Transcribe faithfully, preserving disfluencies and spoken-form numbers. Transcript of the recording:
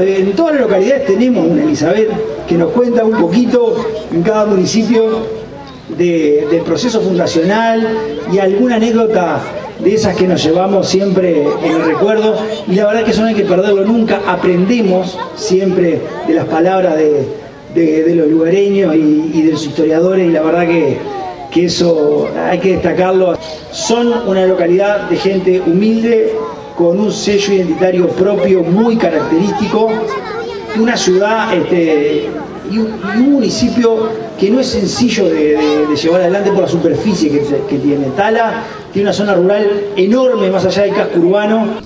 En todas las localidades tenemos una Elizabeth que nos cuenta un poquito en cada municipio de, del proceso fundacional y alguna anécdota de esas que nos llevamos siempre en el recuerdo, y la verdad que eso no hay que perderlo nunca. Aprendemos siempre de las palabras de, de, de los lugareños y, y de los historiadores, y la verdad que, que eso hay que destacarlo. Son una localidad de gente humilde, con un sello identitario propio muy característico, una ciudad este, y, un, y un municipio que no es sencillo de, de, de llevar adelante por la superficie que, que tiene. Tala tiene una zona rural enorme más allá del casco urbano.